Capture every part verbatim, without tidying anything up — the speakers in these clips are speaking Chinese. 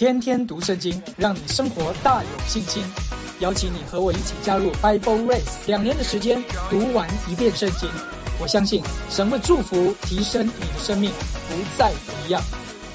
天天读圣经，让你生活大有信心。邀请你和我一起加入 Bible Race， 两年的时间读完一遍圣经。我相信神会祝福提升你的生命，不再一样。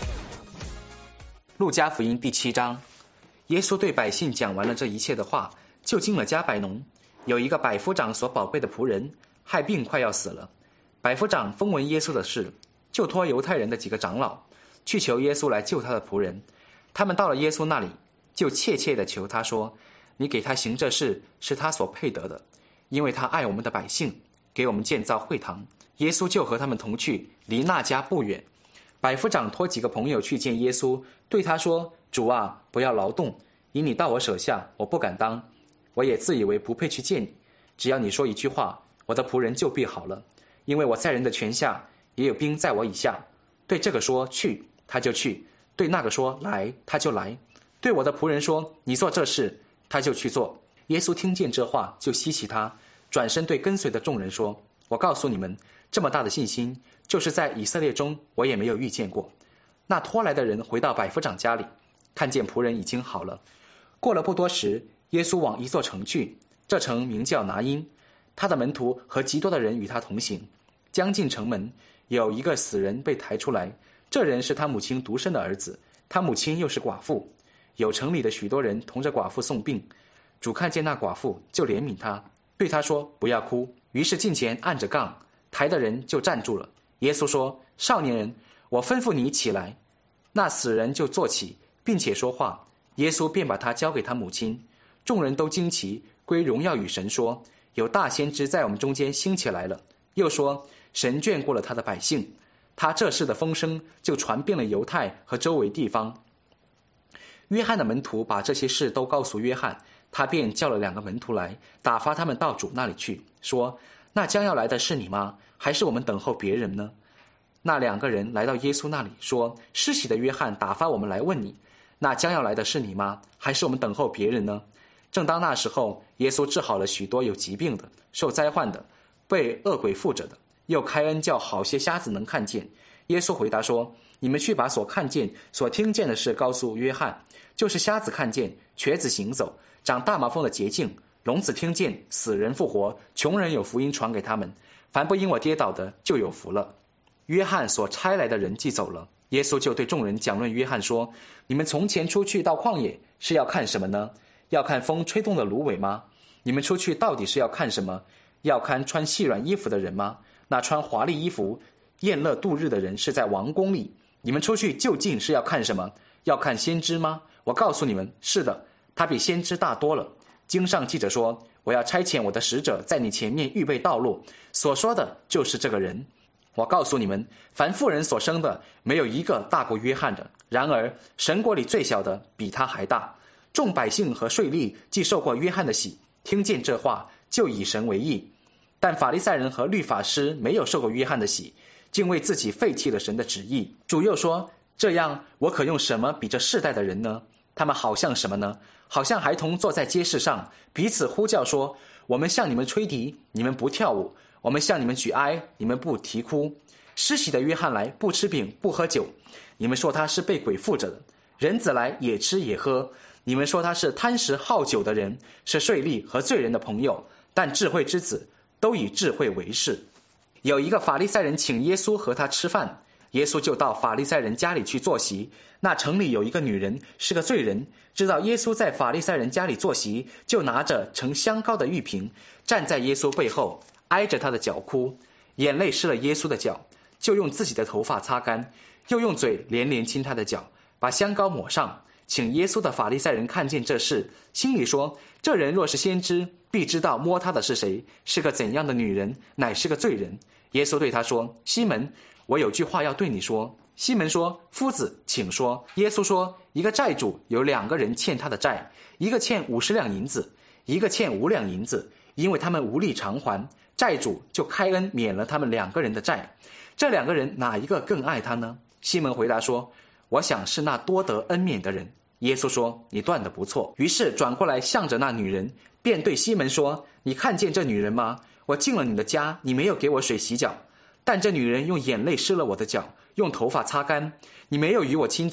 路加福音第七章，耶稣对百姓讲完了这一切的话，就进了迦百农。有一个百夫长所宝贝的仆人害病快要死了，百夫长风闻耶稣的事，就托犹太人的几个长老去求耶稣来救他的仆人。他们到了耶稣那里，就切切地求他说，你给他行这事是他所配得的，因为他爱我们的百姓，给我们建造会堂。耶稣就和他们同去，离那家不远。百夫长托几个朋友去见耶稣，对他说，主啊，不要劳动，因你到我手下，我不敢当，我也自以为不配去见你，只要你说一句话，我的仆人就必好了，因为我在人的权下，也有兵在我以下。对这个说去，他就去；对那个说来，他就来；对我的仆人说你做这事，他就去做。耶稣听见这话，就稀奇他，转身对跟随的众人说，我告诉你们，这么大的信心，就是在以色列中我也没有遇见过。那拖来的人回到百夫长家里，看见仆人已经好了。过了不多时，耶稣往一座城去，这城名叫拿因，他的门徒和极多的人与他同行。将近城门，有一个死人被抬出来，这人是他母亲独生的儿子，他母亲又是寡妇。有城里的许多人同着寡妇送病，主看见那寡妇，就怜悯他，对他说，不要哭。于是近前按着杠，抬的人就站住了。耶稣说，少年人，我吩咐你起来。那死人就坐起，并且说话。耶稣便把他交给他母亲。众人都惊奇，归荣耀与神，说，有大先知在我们中间兴起来了。又说，神眷顾了他的百姓。他这事的风声就传遍了犹太和周围地方。约翰的门徒把这些事都告诉约翰，他便叫了两个门徒来，打发他们到主那里去，说，那将要来的是你吗？还是我们等候别人呢？那两个人来到耶稣那里，说，施洗的约翰打发我们来问你，那将要来的是你吗？还是我们等候别人呢？正当那时候，耶稣治好了许多有疾病的、受灾患的、被恶鬼附着的，又开恩叫好些瞎子能看见。耶稣回答说，你们去把所看见所听见的事告诉约翰，就是瞎子看见，瘸子行走，长大麻风的洁净，聋子听见，死人复活，穷人有福音传给他们，凡不因我跌倒的就有福了。约翰所差来的人既走了，耶稣就对众人讲论约翰说，你们从前出去到旷野是要看什么呢？要看风吹动的芦苇吗？你们出去到底是要看什么？要看穿细软衣服的人吗？那穿华丽衣服宴乐度日的人是在王宫里。你们出去究竟是要看什么？要看先知吗？我告诉你们，是的，他比先知大多了。经上记着说，我要差遣我的使者在你前面预备道路，所说的就是这个人。我告诉你们，凡妇人所生的，没有一个大过约翰的，然而神国里最小的比他还大。众百姓和税吏既受过约翰的洗，听见这话，就以神为义。但法利赛人和律法师没有受过约翰的洗，竟为自己废弃了神的旨意。主又说，这样我可用什么比这世代的人呢？他们好像什么呢？好像孩童坐在街市上，彼此呼叫说，我们向你们吹笛，你们不跳舞；我们向你们举哀，你们不啼哭。施洗的约翰来，不吃饼不喝酒，你们说他是被鬼附着的；人子来，也吃也喝，你们说他是贪食好酒的人，是税吏和罪人的朋友。但智慧之子都以智慧为事。有一个法利赛人请耶稣和他吃饭，耶稣就到法利赛人家里去坐席。那城里有一个女人是个罪人，知道耶稣在法利赛人家里坐席，就拿着盛香膏的玉瓶，站在耶稣背后，挨着他的脚哭，眼泪湿了耶稣的脚，就用自己的头发擦干，又用嘴连连亲他的脚，把香膏抹上。请耶稣的法利赛人看见这事，心里说，这人若是先知，必知道摸他的是谁，是个怎样的女人，乃是个罪人。耶稣对他说，西门，我有句话要对你说。西门说，夫子，请说。耶稣说，一个债主有两个人欠他的债，一个欠五十两银子，一个欠五两银子，因为他们无力偿还，债主就开恩免了他们两个人的债。这两个人哪一个更爱他呢？西门回答说，我想是那多得恩免的人。耶稣说，你断得不错。于是转过来向着那女人，便对西门说，你看见这女人吗？我进了你的家，你没有给我水洗脚，但这女人用眼泪湿了我的脚，用头发擦干。你没有与我亲嘴，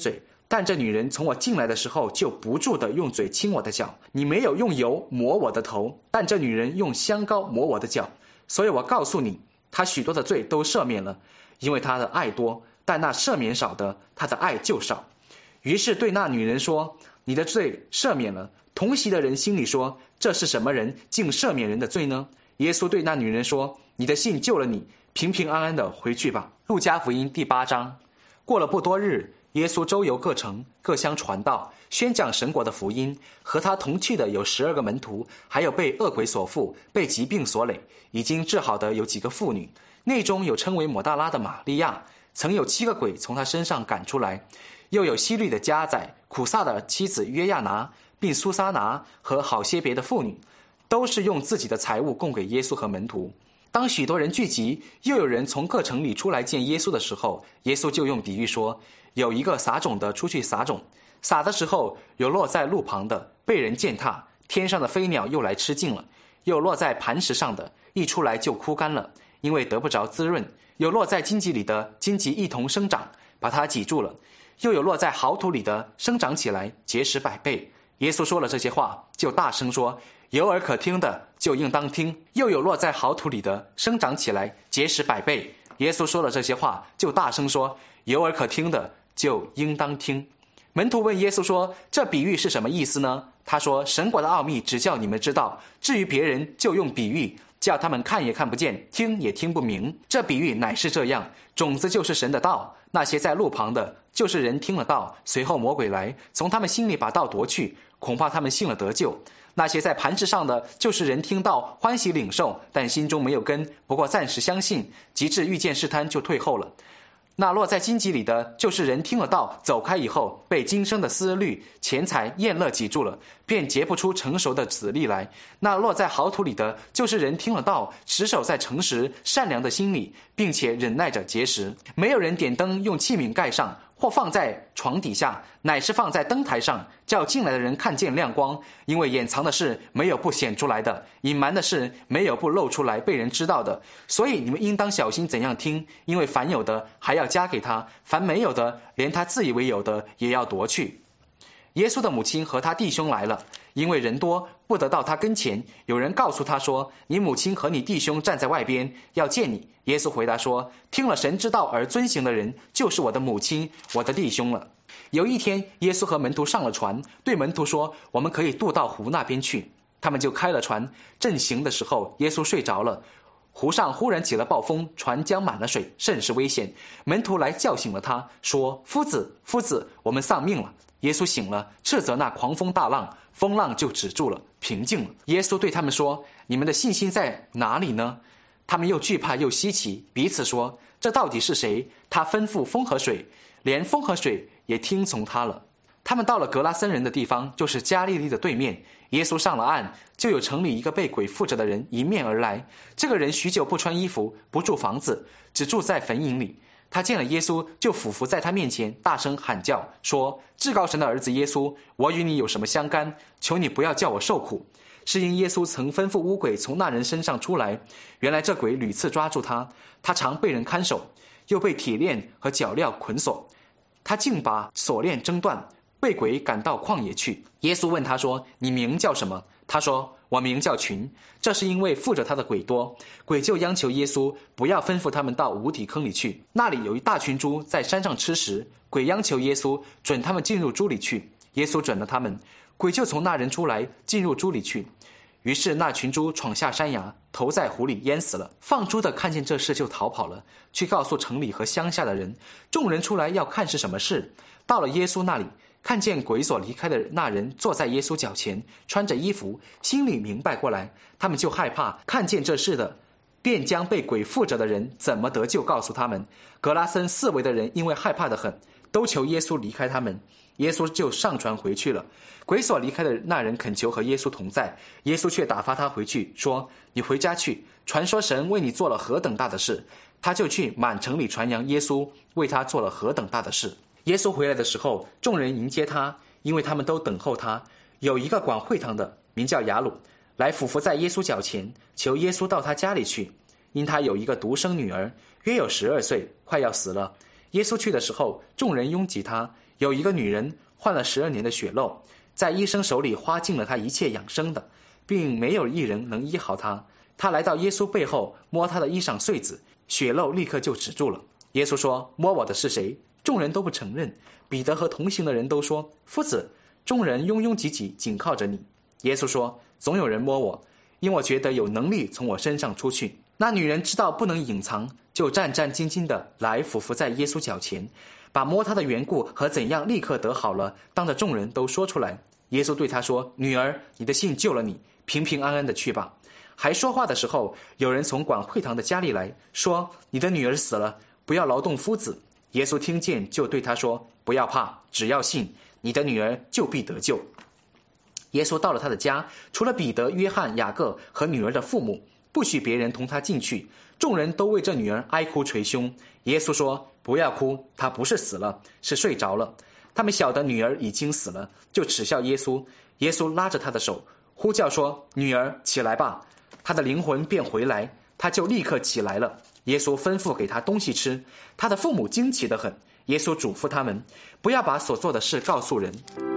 但这女人从我进来的时候就不住地用嘴亲我的脚。你没有用油抹我的头，但这女人用香膏抹我的脚。所以我告诉你，她许多的罪都赦免了，因为她的爱多，但那赦免少的，她的爱就少。于是对那女人说，你的罪赦免了。同席的人心里说，这是什么人，竟赦免人的罪呢？耶稣对那女人说，你的信救了你，平平安安的回去吧。路加福音第八章。过了不多日，耶稣周游各城，各乡传道，宣讲神国的福音。和他同去的有十二个门徒，还有被恶鬼所附，被疾病所累，已经治好的有几个妇女。内中有称为抹大拉的玛利亚，曾有七个鬼从他身上赶出来。又有希律的家宰、苦撒的妻子约亚拿，并苏撒拿和好些别的妇女，都是用自己的财物供给耶稣和门徒。当许多人聚集，又有人从各城里出来见耶稣的时候，耶稣就用比喻说，有一个撒种的出去撒种，撒的时候有落在路旁的，被人践踏，天上的飞鸟又来吃尽了；有落在磐石上的，一出来就枯干了，因为得不着滋润；有落在荆棘里的，荆棘一同生长，把它挤住了；又有落在好土里的，生长起来，结实百倍。耶稣说了这些话，就大声说，有耳可听的就应当听。又有落在好土里的，生长起来，结实百倍。耶稣说了这些话，就大声说，有耳可听的就应当听。门徒问耶稣说，这比喻是什么意思呢？他说，神国的奥秘只叫你们知道，至于别人就用比喻，叫他们看也看不见，听也听不明。这比喻乃是这样，种子就是神的道，那些在路旁的，就是人听了道，随后魔鬼来，从他们心里把道夺去，恐怕他们信了得救。那些在磐石上的，就是人听道，欢喜领受，但心中没有根，不过暂时相信，及至遇见试探就退后了。那落在荆棘里的，就是人听了道，走开以后，被今生的思虑、钱财、厌乐挤住了，便结不出成熟的子粒来。那落在好土里的，就是人听了道，持守在诚实、善良的心里，并且忍耐着结实。没有人点灯用器皿盖上，或放在床底下，乃是放在灯台上，叫进来的人看见亮光。因为掩藏的事没有不显出来的，隐瞒的事没有不露出来被人知道的。所以你们应当小心怎样听，因为凡有的还要加给他，凡没有的连他自以为有的也要夺去。耶稣的母亲和他弟兄来了，因为人多，不得到他跟前。有人告诉他说，你母亲和你弟兄站在外边，要见你。耶稣回答说，听了神之道而遵行的人，就是我的母亲，我的弟兄了。有一天，耶稣和门徒上了船，对门徒说，我们可以渡到湖那边去。他们就开了船，正行的时候，耶稣睡着了。湖上忽然起了暴风，船将满了水，甚是危险。门徒来叫醒了他，说，夫子，夫子，我们丧命了。耶稣醒了，斥责那狂风大浪，风浪就止住了，平静了。耶稣对他们说，你们的信心在哪里呢？他们又惧怕又稀奇，彼此说，这到底是谁？他吩咐风和水，连风和水也听从他了。他们到了格拉森人的地方，就是加利利的对面。耶稣上了岸，就有城里一个被鬼附着的人迎面而来。这个人许久不穿衣服，不住房子，只住在坟茔里。他见了耶稣，就俯伏在他面前，大声喊叫，说，至高神的儿子耶稣，我与你有什么相干？求你不要叫我受苦。是因耶稣曾吩咐污鬼从那人身上出来。原来这鬼屡次抓住他，他常被人看守，又被铁链和脚镣捆锁，他竟把锁链挣断，被鬼赶到旷野去。耶稣问他说，你名叫什么？他说，我名叫群。这是因为附着他的鬼多。鬼就央求耶稣不要吩咐他们到无底坑里去，那里有一大群猪在山上吃食。鬼央求耶稣准他们进入猪里去，耶稣准了他们，鬼就从那人出来，进入猪里去。于是那群猪闯下山崖，投在湖里淹死了。放猪的看见这事就逃跑了，去告诉城里和乡下的人。众人出来要看是什么事，到了耶稣那里，看见鬼所离开的那人坐在耶稣脚前，穿着衣服，心里明白过来，他们就害怕。看见这事的，便将被鬼附着的人怎么得救告诉他们。格拉森四围的人因为害怕得很，都求耶稣离开他们。耶稣就上船回去了。鬼所离开的那人恳求和耶稣同在，耶稣却打发他回去，说，你回家去，传说神为你做了何等大的事。他就去满城里传扬耶稣为他做了何等大的事。耶稣回来的时候，众人迎接他，因为他们都等候他。有一个管会堂的，名叫雅鲁，来俯伏在耶稣脚前，求耶稣到他家里去，因他有一个独生女儿，约有十二岁，快要死了。耶稣去的时候，众人拥挤他， 有一个女人患了十二年的血漏，在医生手里花尽了她一切养生的，并没有一人能医好她。她来到耶稣背后，摸他的衣裳穗子，血漏立刻就止住了。耶稣说：摸我的是谁？众人都不承认。彼得和同行的人都说：夫子。众人拥拥挤挤，紧靠着你。耶稣说：总有人摸我，因我觉得有能力从我身上出去。那女人知道不能隐藏，就战战兢兢地来俯伏在耶稣脚前，把摸他的缘故和怎样立刻得好了，当着众人都说出来。耶稣对他说：女儿，你的信救了你，平平安安的去吧。还说话的时候，有人从管会堂的家里来说：你的女儿死了，不要劳动夫子。耶稣听见，就对他说：不要怕，只要信，你的女儿就必得救。耶稣到了他的家，除了彼得、约翰、雅各和女儿的父母，不许别人同他进去。众人都为这女儿哀哭捶胸。耶稣说：不要哭，她不是死了，是睡着了。他们晓得女儿已经死了，就耻笑耶稣。耶稣拉着她的手，呼叫说：女儿，起来吧。她的灵魂便回来，她就立刻起来了。耶稣吩咐给她东西吃，她的父母惊奇得很。耶稣嘱咐他们，不要把所做的事告诉人。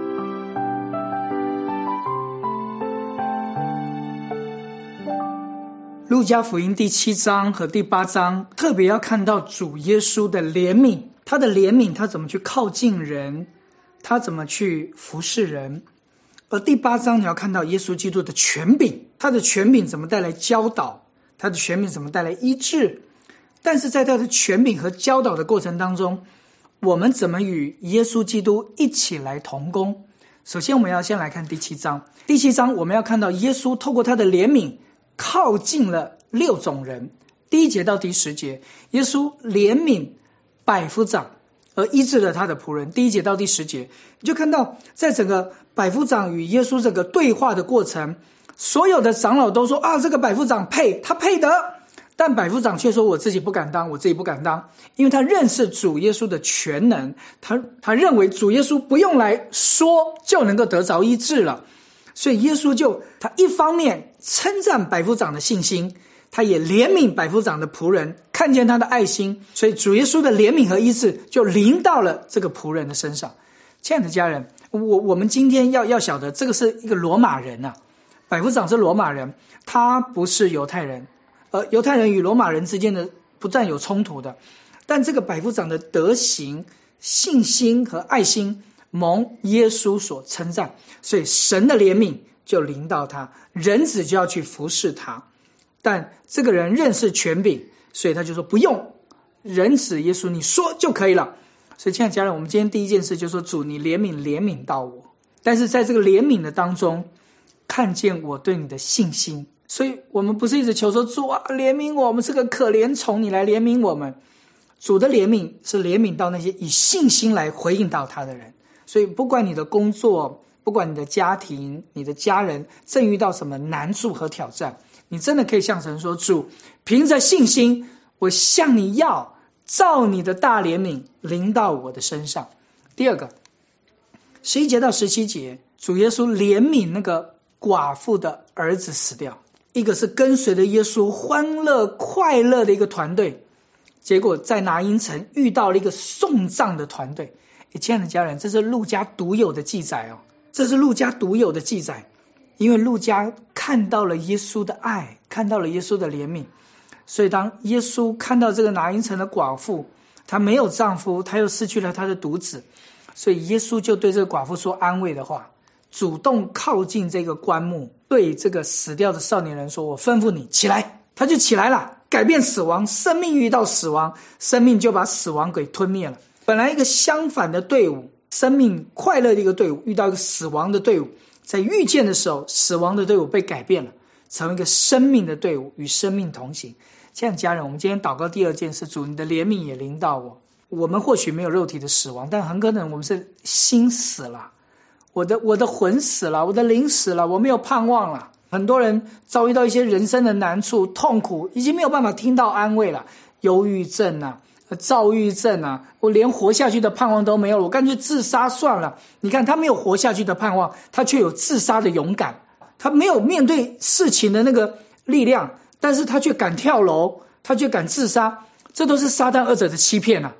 路加福音第七章和第八章特别要看到主耶稣的怜悯，他的怜悯，他怎么去靠近人，他怎么去服侍人。而第八章你要看到耶稣基督的权柄，他的权柄怎么带来教导，他的权柄怎么带来医治。但是在他的权柄和教导的过程当中，我们怎么与耶稣基督一起来同工。首先我们要先来看第七章。第七章我们要看到耶稣透过他的怜悯靠近了六种人。第一节到第十节，耶稣怜悯百夫长而医治了他的仆人。第一节到第十节，你就看到在整个百夫长与耶稣这个对话的过程，所有的长老都说啊，这个百夫长配，他配得。但百夫长却说我自己不敢当，我自己不敢当，因为他认识主耶稣的全能，他他认为主耶稣不用来说就能够得着医治了。所以耶稣就他一方面称赞百夫长的信心，他也怜悯百夫长的仆人，看见他的爱心，所以主耶稣的怜悯和医治就临到了这个仆人的身上。亲爱的家人，我我们今天要要晓得，这个是一个罗马人啊，百夫长是罗马人，他不是犹太人。呃，犹太人与罗马人之间的不但有冲突的，但这个百夫长的德行、信心和爱心蒙耶稣所称赞，所以神的怜悯就临到他，人子就要去服侍他。但这个人认识权柄，所以他就说不用，人子耶稣你说就可以了。所以亲爱的家人，我们今天第一件事就是说，主你怜悯怜悯到我，但是在这个怜悯的当中看见我对你的信心。所以我们不是一直求说主啊怜悯我，我们是个可怜虫，你来怜悯我们。主的怜悯是怜悯到那些以信心来回应到他的人。所以不管你的工作，不管你的家庭，你的家人正遇到什么难处和挑战，你真的可以向神说，主凭着信心我向你要，照你的大怜悯临到我的身上。第二个，十一节到十七节，主耶稣怜悯那个寡妇的儿子死掉。一个是跟随着耶稣欢乐快乐的一个团队，结果在拿因城遇到了一个送葬的团队。亲爱的家人，这是路加独有的记载哦，这是路加独有的记载，因为路加看到了耶稣的爱，看到了耶稣的怜悯，所以当耶稣看到这个拿因城的寡妇，她没有丈夫，她又失去了她的独子，所以耶稣就对这个寡妇说安慰的话，主动靠近这个棺木，对这个死掉的少年人说，我吩咐你起来。他就起来了，改变死亡，生命遇到死亡，生命就把死亡给吞灭了。本来一个相反的队伍，生命快乐的一个队伍遇到一个死亡的队伍，在遇见的时候，死亡的队伍被改变了，成为一个生命的队伍，与生命同行。这样家人，我们今天祷告第二件事，主你的怜悯也临到我。我们或许没有肉体的死亡，但很可能我们是心死了，我的我的魂死了，我的灵死了，我没有盼望了。很多人遭遇到一些人生的难处痛苦，已经没有办法听到安慰了，忧郁症啊，躁郁症啊，我连活下去的盼望都没有了，我干脆自杀算了。你看他没有活下去的盼望，他却有自杀的勇敢，他没有面对事情的那个力量，但是他却敢跳楼，他却敢自杀，这都是撒旦二者的欺骗啊。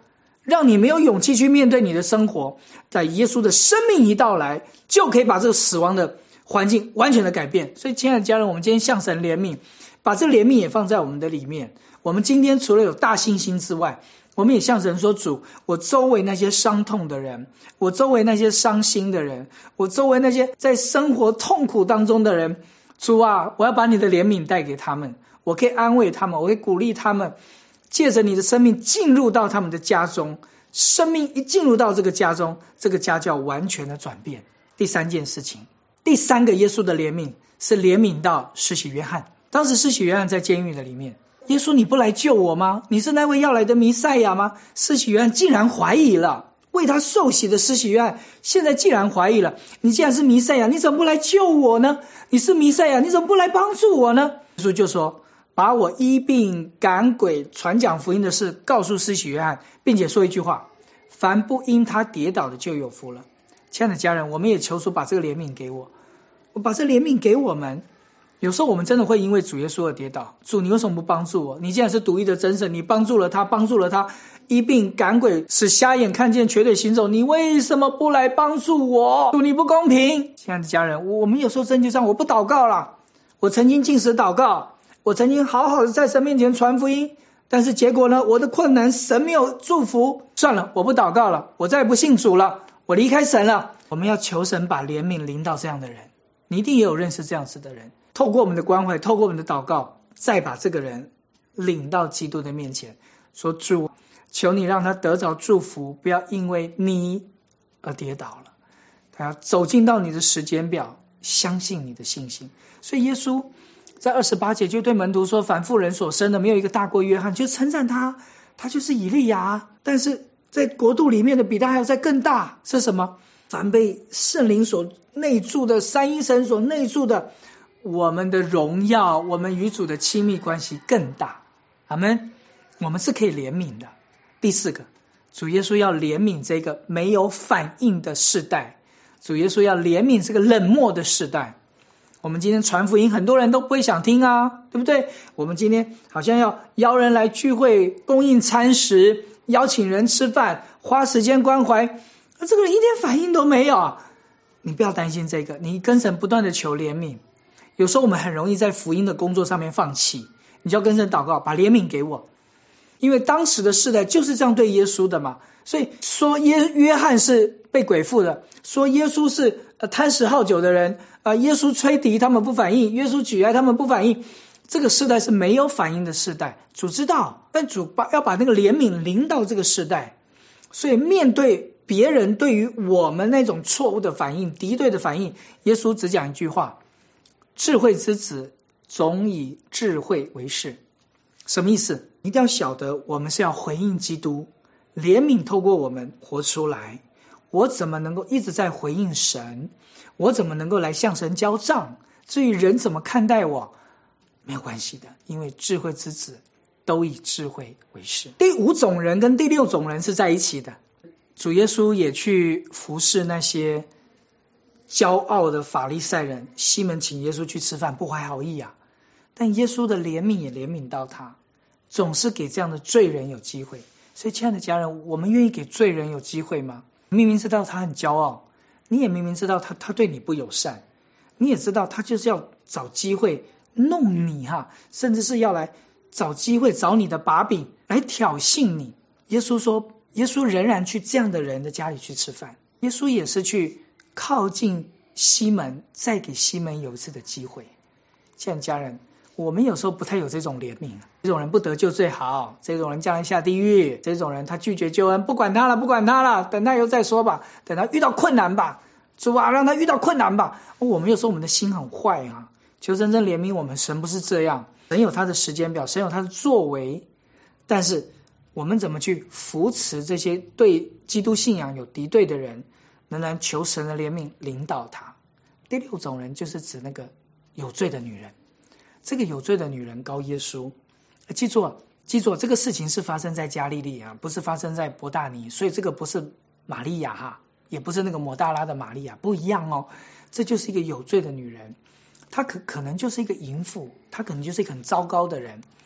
让你没有勇气去面对你的生活，在耶稣的生命一到来，就可以把这个死亡的环境完全的改变。所以亲爱的家人，我们今天向神怜悯，把这怜悯也放在我们的里面。我们今天除了有大信心之外，我们也向神说，主，我周围那些伤痛的人，我周围那些伤心的人，我周围那些在生活痛苦当中的人，主啊，我要把你的怜悯带给他们，我可以安慰他们，我可以鼓励他们，借着你的生命进入到他们的家中。生命一进入到这个家中，这个家就要完全的转变。第三件事情，第三个耶稣的怜悯是怜悯到施洗约翰。当时施洗约翰在监狱的里面，耶稣你不来救我吗？你是那位要来的弥赛亚吗？施洗约翰竟然怀疑了，为他受洗的施洗约翰现在竟然怀疑了，你既然是弥赛亚，你怎么不来救我呢？你是弥赛亚，你怎么不来帮助我呢？耶稣就说，把我医病赶鬼传讲福音的事告诉施洗约翰，并且说一句话，凡不因他跌倒的就有福了。亲爱的家人，我们也求主把这个怜悯给我，我把这怜悯给我们。有时候我们真的会因为主耶稣而跌倒，主你为什么不帮助我？你既然是独一的真神，你帮助了他，帮助了他医病赶鬼，使瞎眼看见，瘸腿行走，你为什么不来帮助我？主你不公平。亲爱的家人，我们有时候真就这样，我不祷告了，我曾经禁食祷告，我曾经好好的在神面前传福音，但是结果呢，我的困难神没有祝福，算了，我不祷告了，我再也不信主了，我离开神了。我们要求神把怜悯临到这样的人，你一定也有认识这样子的人，透过我们的关怀，透过我们的祷告，再把这个人领到基督的面前，说主，求你让他得着祝福，不要因为你而跌倒了，他要走进到你的时间表，相信你的信心。所以耶稣在二十八节就对门徒说，凡妇人所生的没有一个大过约翰，就称赞他，他就是以利亚。但是在国度里面的比他还要再更大，是什么？凡被圣灵所内住的，三一神所内住的，我们的荣耀，我们与主的亲密关系更大。阿们。我们是可以怜悯的。第四个，主耶稣要怜悯这个没有反应的世代，主耶稣要怜悯这个冷漠的世代。我们今天传福音，很多人都不会想听啊，对不对？我们今天好像要邀人来聚会，供应餐食，邀请人吃饭，花时间关怀，这个人一点反应都没有。你不要担心这个，你跟神不断的求怜悯。有时候我们很容易在福音的工作上面放弃，你就要跟神祷告，把怜悯给我。因为当时的世代就是这样对耶稣的嘛，所以说耶约翰是被鬼附的，说耶稣是、呃、贪食好酒的人、呃、耶稣吹笛他们不反应，耶稣举哀他们不反应，这个世代是没有反应的世代。主知道，但主把要把那个怜悯临到这个世代，所以面对别人对于我们那种错误的反应、敌对的反应，耶稣只讲一句话，智慧之子总以智慧为事。什么意思？一定要晓得，我们是要回应基督，怜悯透过我们活出来。我怎么能够一直在回应神？我怎么能够来向神交账？至于人怎么看待我，没有关系的，因为智慧之子都以智慧为事。第五种人跟第六种人是在一起的。主耶稣也去服侍那些骄傲的法利赛人，西门请耶稣去吃饭，不怀好意啊，但耶稣的怜悯也怜悯到他，总是给这样的罪人有机会。所以亲爱的家人，我们愿意给罪人有机会吗？明明知道他很骄傲，你也明明知道他他对你不友善，你也知道他就是要找机会弄你哈，甚至是要来找机会找你的把柄来挑衅你。耶稣说，耶稣仍然去这样的人的家里去吃饭，耶稣也是去靠近西门，再给西门有一次的机会。亲爱的家人，我们有时候不太有这种怜悯，这种人不得救最好，这种人将来下地狱，这种人他拒绝救恩，不管他了不管他了，等他以后再说吧，等他遇到困难吧，主啊让他遇到困难吧。我们有时候我们的心很坏啊，求真正怜悯我们。神不是这样，神有他的时间表，神有他的作为，但是我们怎么去扶持这些对基督信仰有敌对的人，仍然求神的怜悯领导他。第六种人就是指那个有罪的女人，这个有罪的女人告耶稣，记住记住这个事情是发生在加利利啊，不是发生在伯大尼，所以这个不是玛利亚哈，也不是那个抹大拉的玛利亚，不一样哦。这就是一个有罪的女人，她可可能就是一个淫妇，她可能就是一个很糟糕的人。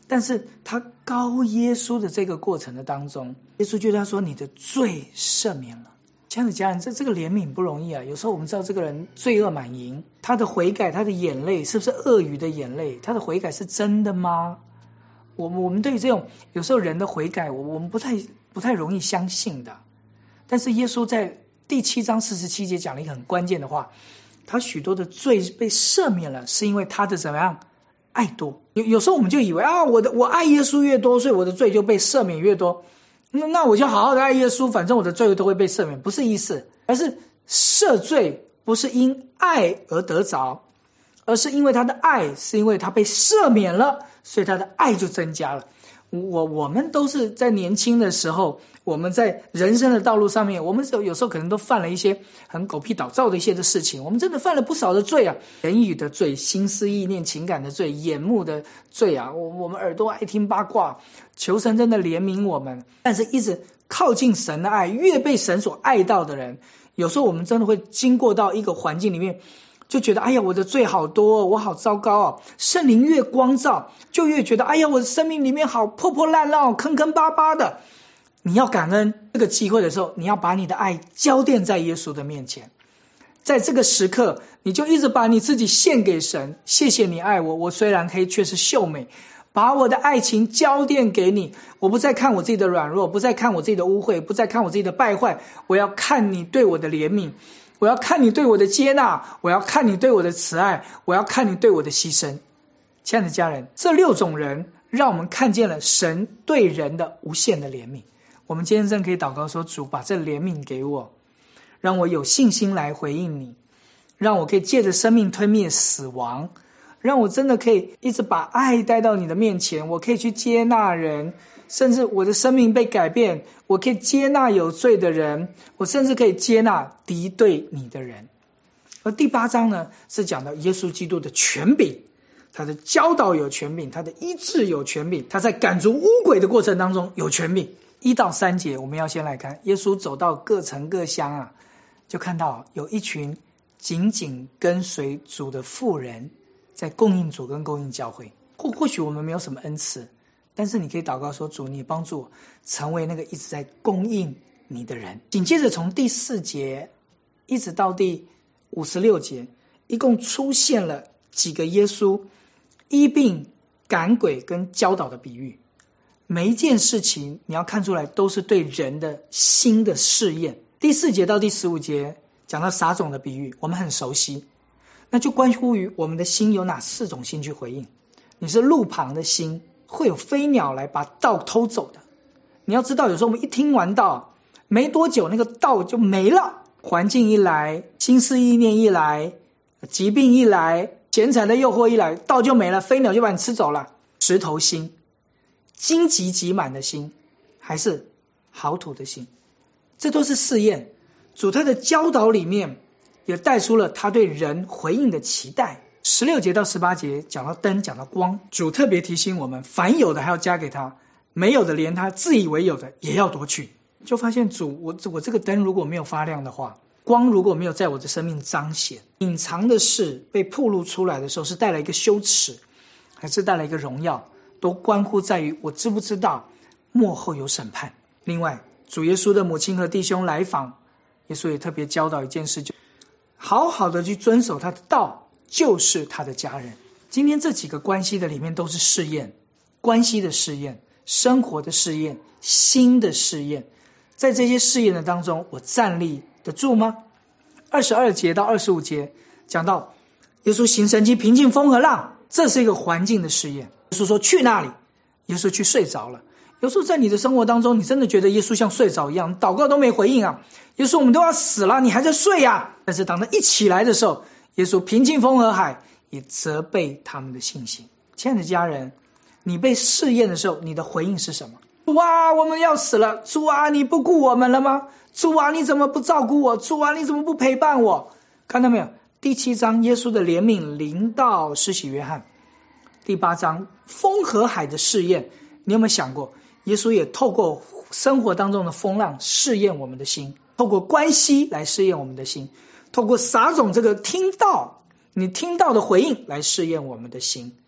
但是他高耶稣的这个过程的当中，耶稣就对他说，你的罪赦免了。亲爱的家人，这这个怜悯不容易啊。有时候我们知道这个人罪恶满盈，他的悔改，他的眼泪是不是鳄鱼的眼泪？他的悔改是真的吗？我们我们对于这种有时候人的悔改，我我们不太不太容易相信的。但是耶稣在第七章四十七节讲了一个很关键的话，他许多的罪被赦免了，是因为他的怎么样？爱多。有有时候我们就以为啊，我的我爱耶稣越多，所以我的罪就被赦免越多。那那我就好好的爱耶稣，反正我的罪都会被赦免，不是意思，而是赦罪不是因爱而得着，而是因为他的爱，是因为他被赦免了，所以他的爱就增加了。我我们都是在年轻的时候，我们在人生的道路上面，我们有时候可能都犯了一些很狗屁倒灶的一些的事情，我们真的犯了不少的罪啊，言语的罪，心思意念情感的罪，眼目的罪啊，我我们耳朵爱听八卦，求神真的怜悯我们。但是一直靠近神的爱，越被神所爱到的人，有时候我们真的会经过到一个环境里面，就觉得哎呀我的罪好多哦，我好糟糕哦。圣灵越光照，就越觉得哎呀我的生命里面好破破烂烂哦，坑坑巴巴的。你要感恩这个机会的时候，你要把你的爱浇奠在耶稣的面前，在这个时刻你就一直把你自己献给神。谢谢你爱我，我虽然黑却是秀美，把我的爱情浇奠给你，我不再看我自己的软弱，不再看我自己的污秽，不再看我自己的败坏，我要看你对我的怜悯，我要看你对我的接纳，我要看你对我的慈爱，我要看你对我的牺牲。亲爱的家人，这六种人让我们看见了神对人的无限的怜悯。我们今天真可以祷告说，主把这怜悯给我，让我有信心来回应你，让我可以借着生命吞灭死亡，让我真的可以一直把爱带到你的面前，我可以去接纳人，甚至我的生命被改变，我可以接纳有罪的人，我甚至可以接纳敌对你的人。而第八章呢，是讲到耶稣基督的权柄，他的教导有权柄，他的医治有权柄，他在赶逐污鬼的过程当中有权柄。一到三节我们要先来看，耶稣走到各城各乡啊，就看到有一群紧紧跟随主的妇人在供应主跟供应教会。或或许我们没有什么恩赐，但是你可以祷告说，主你帮助我成为那个一直在供应你的人。紧接着从第四节一直到第五十六节，一共出现了几个耶稣医病赶鬼跟教导的比喻。每一件事情你要看出来都是对人的心的试验。第四节到第十五节讲到撒种的比喻，我们很熟悉，那就关乎于我们的心有哪四种心去回应。你是路旁的心，会有飞鸟来把道偷走的。你要知道，有时候我们一听完道，没多久那个道就没了。环境一来，心思意念一来，疾病一来，钱财的诱惑一来，道就没了，飞鸟就把你吃走了。石头心，荆棘挤满的心，还是好土的心，这都是试验。主他的教导里面也带出了他对人回应的期待。十六节到十八节讲到灯，讲到光，主特别提醒我们，凡有的还要加给他，没有的连他自以为有的也要夺去。就发现主，我我这个灯如果没有发亮的话，光如果没有在我的生命彰显，隐藏的事被暴露出来的时候，是带来一个羞耻，还是带来一个荣耀，都关乎在于我知不知道末后有审判。另外，主耶稣的母亲和弟兄来访，耶稣也特别教导一件事，就好好的去遵守他的道，就是他的家人。今天这几个关系的里面都是试验，关系的试验，生活的试验，心的试验。在这些试验的当中，我站立得住吗？二十二节到二十五节讲到耶稣行神迹平静风和浪，这是一个环境的试验。耶稣说去那里，耶稣去睡着了。有时候在你的生活当中，你真的觉得耶稣像睡着一样，祷告都没回应啊。耶稣我们都要死了，你还在睡啊。但是当他一起来的时候，耶稣平静风和海，也责备他们的信心。亲爱的家人，你被试验的时候，你的回应是什么？主啊，我们要死了，主啊，你不顾我们了吗？主啊，你怎么不照顾我？主啊，你怎么不陪伴我？看到没有？第七章耶稣的怜悯临到施洗约翰，第八章风和海的试验，你有没有想过，耶稣也透过生活当中的风浪试验我们的心，透过关系来试验我们的心，透过撒种这个听到，你听到的回应来试验我们的心。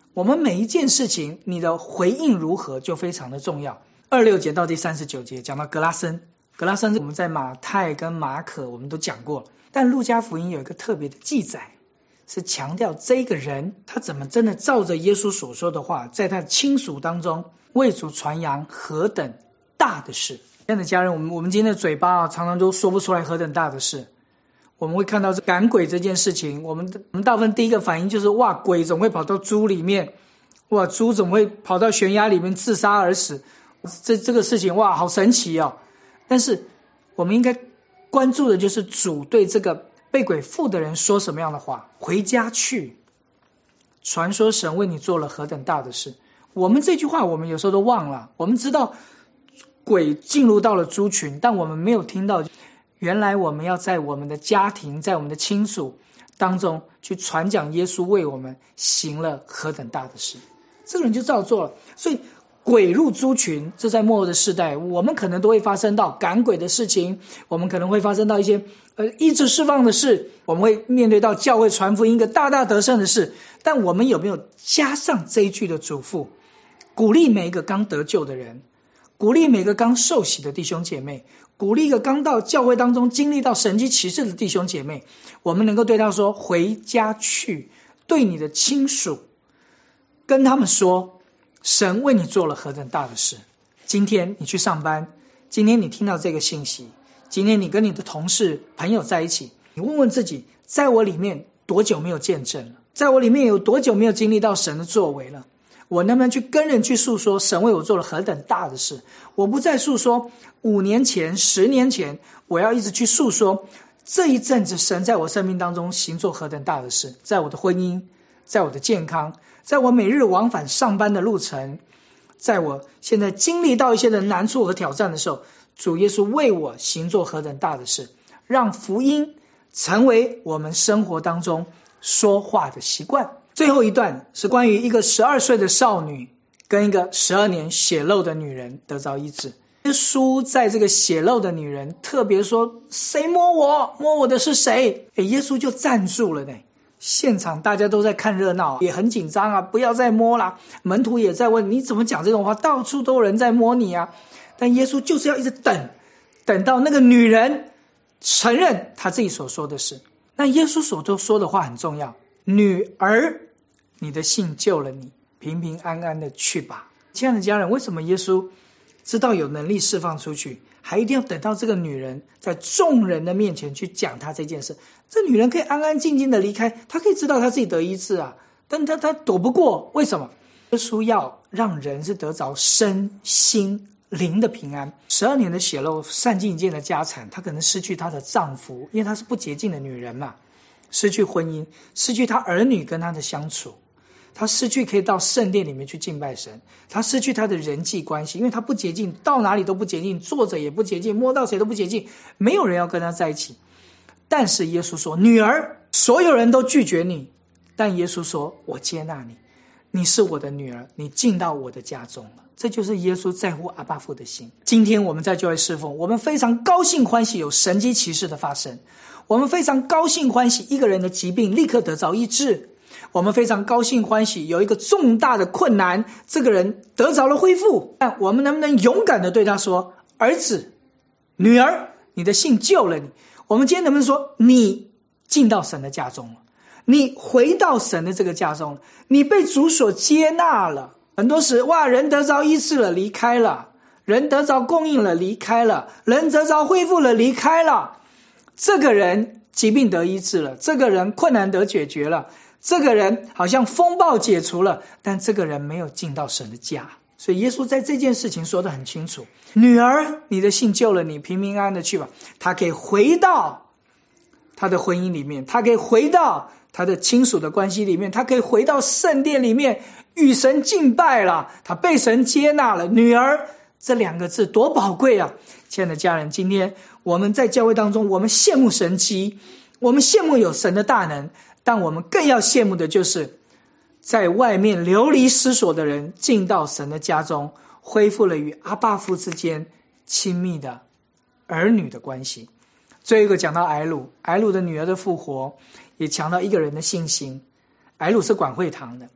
我们每一件事情你的回应如何就非常的重要。二十六节到第三十九节讲到格拉森，格拉森我们在马太跟马可我们都讲过，但路加福音有一个特别的记载，是强调这个人他怎么真的照着耶稣所说的话，在他的亲属当中为主传扬何等大的事。亲爱的家人，我们我们今天的嘴巴啊，常常都说不出来何等大的事。我们会看到这赶鬼这件事情，我们我们大部分第一个反应就是哇，鬼总会跑到猪里面，哇，猪总会跑到悬崖里面自杀而死，这这个事情哇好神奇哦。但是我们应该关注的就是主对这个被鬼附的人说什么样的话，回家去传说神为你做了何等大的事。我们这句话我们有时候都忘了，我们知道鬼进入到了猪群，但我们没有听到原来我们要在我们的家庭，在我们的亲属当中去传讲耶稣为我们行了何等大的事，这个人就照做了。所以鬼入猪群，这在末后的世代我们可能都会发生到赶鬼的事情，我们可能会发生到一些呃医治释放的事，我们会面对到教会传福音一个大大得胜的事。但我们有没有加上这一句的嘱咐，鼓励每一个刚得救的人，鼓励每个刚受洗的弟兄姐妹，鼓励一个刚到教会当中经历到神迹奇事的弟兄姐妹，我们能够对他说回家去，对你的亲属跟他们说神为你做了何等大的事。今天你去上班，今天你听到这个信息，今天你跟你的同事朋友在一起，你问问自己，在我里面多久没有见证了，在我里面有多久没有经历到神的作为了，我能不能去跟人去诉说神为我做了何等大的事。我不再诉说五年前十年前，我要一直去诉说这一阵子神在我生命当中行做何等大的事，在我的婚姻，在我的健康，在我每日往返上班的路程，在我现在经历到一些的难处和挑战的时候，主耶稣为我行做何等大的事，让福音成为我们生活当中说话的习惯。最后一段是关于一个十二岁的少女跟一个十二年血漏的女人得着医治。耶稣在这个血漏的女人特别说，谁摸我，摸我的是谁？诶，耶稣就站住了呢。现场大家都在看热闹，也很紧张啊，不要再摸啦。门徒也在问，你怎么讲这种话，到处都有人在摸你啊。但耶稣就是要一直等，等到那个女人承认她自己所说的事。那耶稣所说的话很重要，女儿，你的信救了你，平平安安的去吧。亲爱的家人，为什么耶稣知道有能力释放出去，还一定要等到这个女人在众人的面前去讲她这件事？这女人可以安安静静的离开，她可以知道她自己得医治啊，但她她躲不过。为什么？耶稣要让人是得着身心灵的平安。十二年的血漏，散尽一件的家产，她可能失去她的丈夫，因为她是不洁净的女人嘛，失去婚姻，失去她儿女跟她的相处，他失去可以到圣殿里面去敬拜神，他失去他的人际关系，因为他不洁净，到哪里都不洁净，坐着也不洁净，摸到谁都不洁净，没有人要跟他在一起。但是耶稣说，女儿，所有人都拒绝你，但耶稣说，我接纳你，你是我的女儿，你进到我的家中了。这就是耶稣在乎阿爸父的心。今天我们在教会侍奉，我们非常高兴欢喜有神迹奇事的发生，我们非常高兴欢喜一个人的疾病立刻得着医治，我们非常高兴欢喜有一个重大的困难，这个人得着了恢复。但我们能不能勇敢的对他说，儿子，女儿，你的信救了你。我们今天能不能说，你进到神的家中了，你回到神的这个家中了，你被主所接纳了。很多时哇，人得着医治了离开了，人得着供应了离开了，人得着恢复了离开了，这个人疾病得医治了，这个人困难得解决了，这个人好像风暴解除了，但这个人没有进到神的家。所以耶稣在这件事情说得很清楚，女儿，你的信救了你，平平安安的去吧。他可以回到他的婚姻里面，他可以回到他的亲属的关系里面，他可以回到圣殿里面与神敬拜了，他被神接纳了。女儿这两个字多宝贵啊！亲爱的家人，今天我们在教会当中，我们羡慕神迹，我们羡慕有神的大能，但我们更要羡慕的就是在外面流离失所的人进到神的家中，恢复了与阿爸父之间亲密的儿女的关系。最后一个讲到埃鲁，埃鲁的女儿的复活也强调一个人的信心。埃鲁是管会堂的，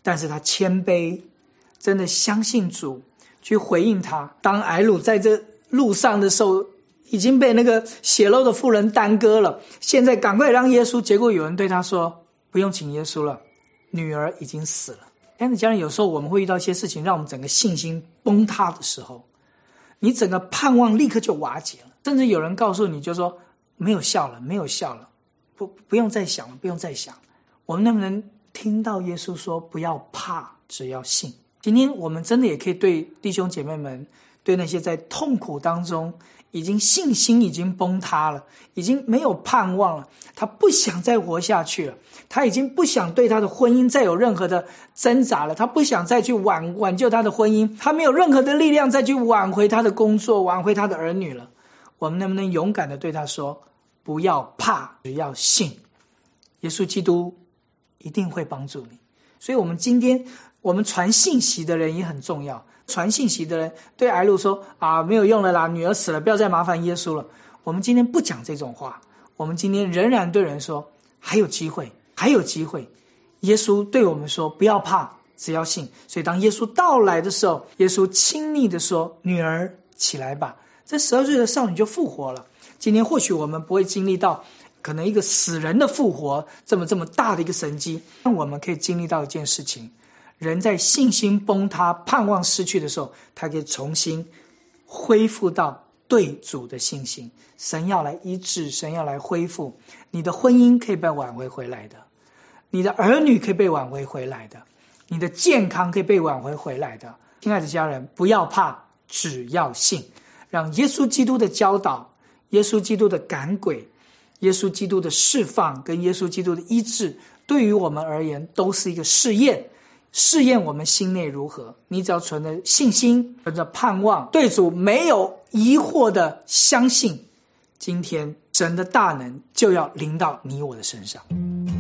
但是他谦卑，真的相信主，去回应他。当睚鲁在这路上的时候，已经被那个血漏的妇人耽搁了，现在赶快让耶稣。结果有人对他说，不用请耶稣了，女儿已经死了。但是家人，有时候我们会遇到一些事情，让我们整个信心崩塌的时候，你整个盼望立刻就瓦解了。甚至有人告诉你，就说没有效了，没有效了，不不用再想了，不用再想。我们能不能听到耶稣说，不要怕，只要信？今天我们真的也可以对弟兄姐妹们，对那些在痛苦当中已经信心已经崩塌了，已经没有盼望了，他不想再活下去了，他已经不想对他的婚姻再有任何的挣扎了，他不想再去挽挽救他的婚姻，他没有任何的力量再去挽回他的工作，挽回他的儿女了。我们能不能勇敢的对他说，不要怕，只要信，耶稣基督一定会帮助你。所以我们今天我们传信息的人也很重要。传信息的人对睚鲁说啊，没有用了啦，女儿死了，不要再麻烦耶稣了。我们今天不讲这种话，我们今天仍然对人说，还有机会，还有机会。耶稣对我们说，不要怕，只要信。所以当耶稣到来的时候，耶稣亲昵的说，女儿起来吧。这十二岁的少女就复活了。今天或许我们不会经历到可能一个死人的复活这么这么大的一个神迹，但我们可以经历到一件事情，人在信心崩塌盼望失去的时候，他可以重新恢复到对主的信心。神要来医治，神要来恢复。你的婚姻可以被挽回回来的，你的儿女可以被挽回回来的，你的健康可以被挽回回来的。亲爱的家人，不要怕，只要信。让耶稣基督的教导，耶稣基督的赶鬼，耶稣基督的释放跟耶稣基督的医治，对于我们而言都是一个试验，试验我们心内如何。你只要存着信心，存着盼望，对主没有疑惑的相信，今天神的大能就要临到你我的身上。